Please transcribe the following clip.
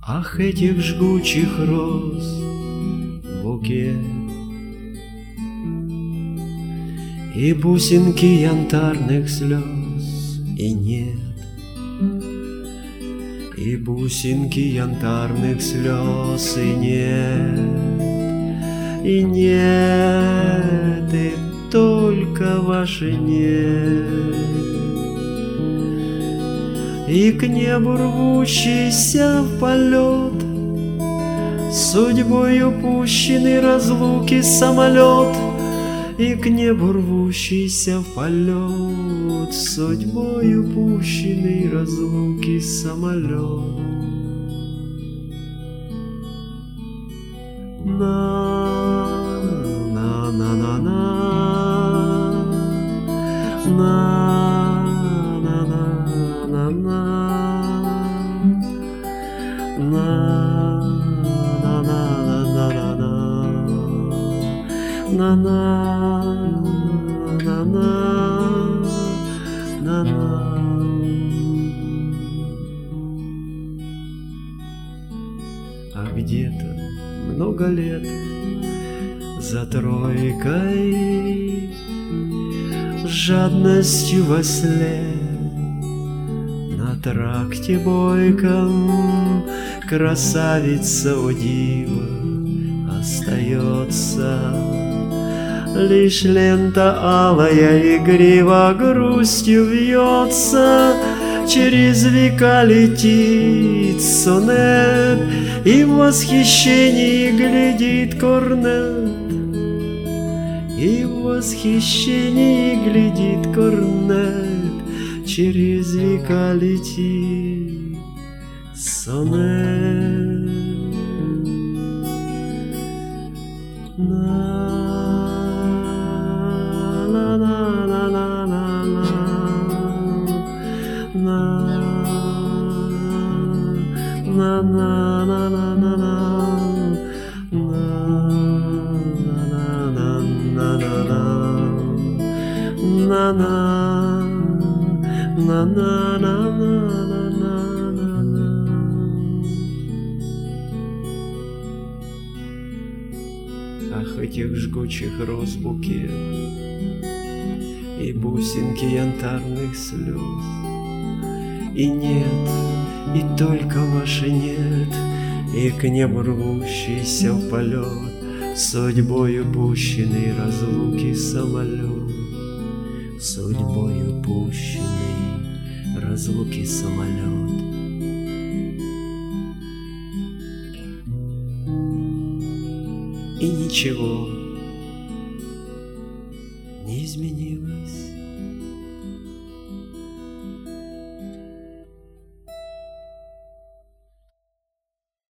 Ах, этих жгучих роз букет и бусинки янтарных слез, и нет, и бусинки янтарных слез, и нет, и нет, и только ваши нет. И к небу рвущийся в полет, судьбою пущенный разлуки самолет, и к небу рвущийся в полет, судьбою пущенный разлуки самолет. А где-то много лет за тройкой с жадностью во след на тракте бойком красавица у дива остается. Лишь лента алая игриво грустью вьется, через века летит сонет, и в восхищении глядит корнет, и в восхищении глядит корнет, через века летит сонет. Ах, этих жгучих роз букет и бусинки янтарных слез, и нет, и только ваши нет, и к небу рвущийся в полет, судьбою пущенный разлуки самолет, судьбою пущенный разлуки самолет. И ничего не изменилось.